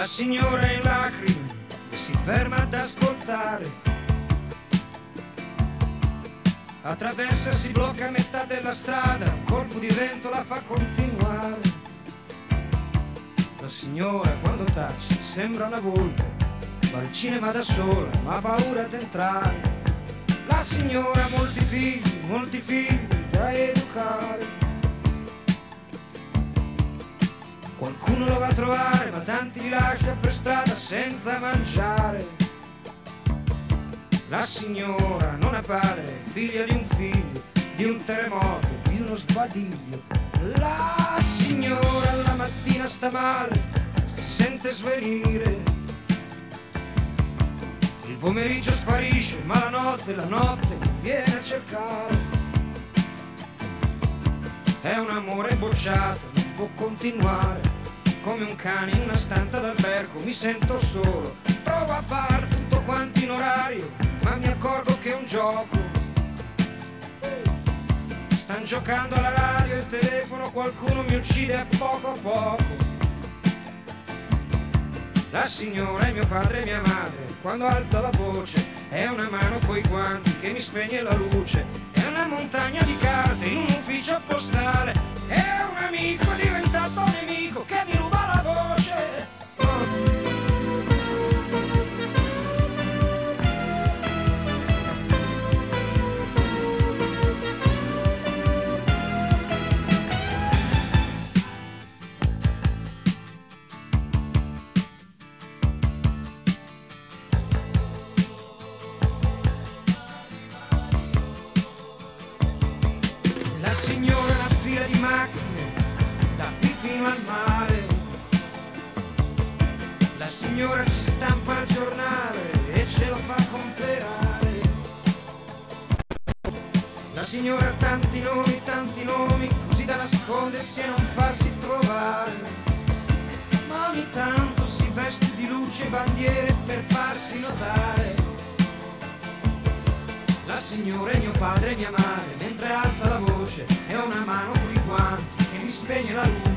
La signora è in lacrime e si ferma ad ascoltare. Attraversa, si blocca a metà della strada, un colpo di vento la fa continuare. La signora quando tace sembra una volpe, va al cinema da sola ma ha paura di entrare. La signora ha molti figli da educare. Qualcuno lo va a trovare ma tanti li lascia per strada senza mangiare. La signora non ha padre, figlia di un figlio, di un terremoto, di uno sbadiglio. La signora la mattina sta male, si sente svenire. Il pomeriggio sparisce ma la notte mi viene a cercare. È un amore bocciato, non può continuare. Come un cane in una stanza d'albergo mi sento solo. Provo a far tutto quanto in orario, ma mi accorgo che è un gioco. Stan giocando alla radio, il telefono, qualcuno mi uccide a poco. La signora è mio padre e mia madre, quando alza la voce è una mano coi guanti che mi spegne la luce. È una montagna di carte in un ufficio postale. È un amico diventato nemico che mi ruba la voce. La signora è una fila di macchine da qui fino al mare. La signora ci stampa il giornale e ce lo fa comprare. La signora ha tanti nomi, così da nascondersi e non farsi trovare. Ma ogni tanto si veste di luce e bandiere per farsi notare. La signora è mio padre e mia madre, mentre alza la voce è una mano coi guanti che mi spegne la luce.